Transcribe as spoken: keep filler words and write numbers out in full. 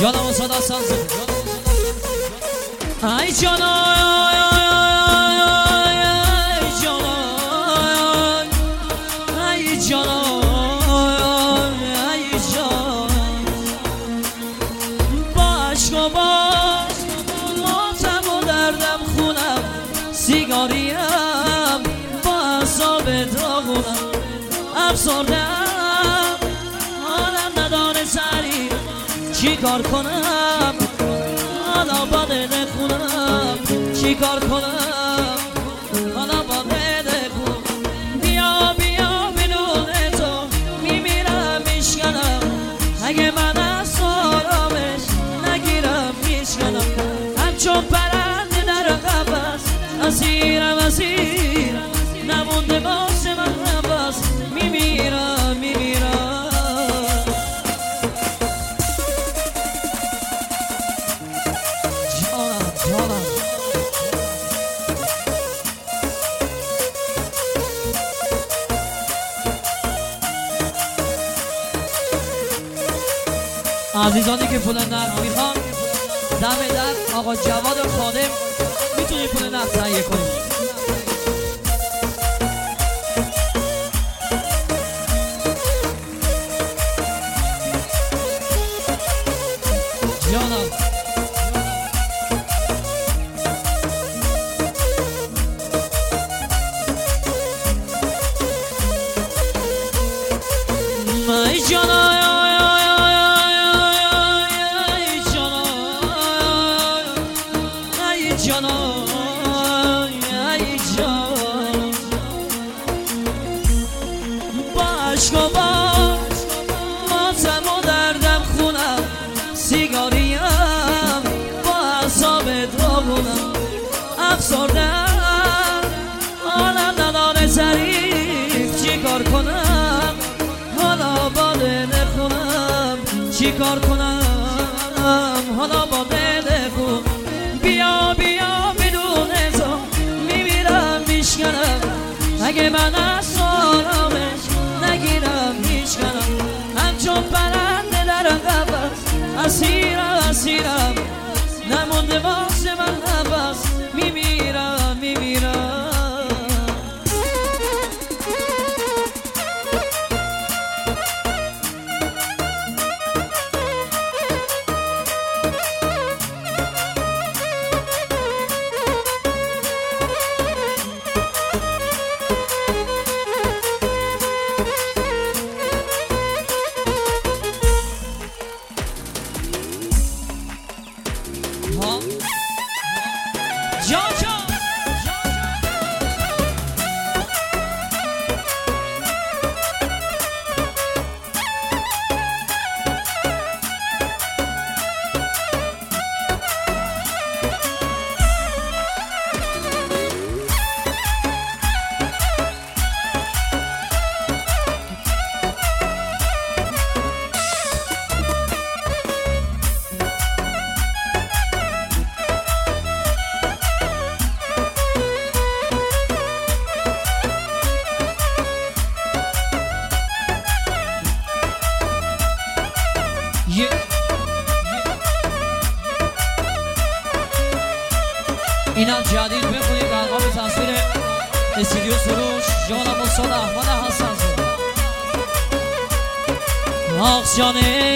جانم صدا ساز ای جانم سیگاریم با اصاب داغونم افسردم حالم نداره سری چی کار کنم حالا با دل خونم چی کار کنم حالا با دل خونم بیا بیا بدون تو میمیرم میشکنم اگه من از آرامش نگیرم میشکنم همچون پرنده در قفس اسیرم اسیرم نمونده واسه من نفس میمیرم میمیرم جانم جانم عزیزانی که پول نقد میخوان دم در آقا جواد خادم میتونی پول نقد تهیه کنی. جانم ای جانم عشق و با ماتم و دردم خونم سیگاریم با اعصاب داغونم افسردم حالم نداره ظریف چی کار کنم حالا با دل خونم چی کار کنم حالا با دل خونم بیا بیا بدون تو میمیرم میشکنم اگه من از آرامش نگیرم میشکنم همچون پرنده در قفس اسیرم اسیرم نمونده واسه من نفس میمیرم میمیرم جا جا اینم جدید بخونید ارقام تصویر استودیو سروش جانم استاد احمد حسن زاده. آخ جانه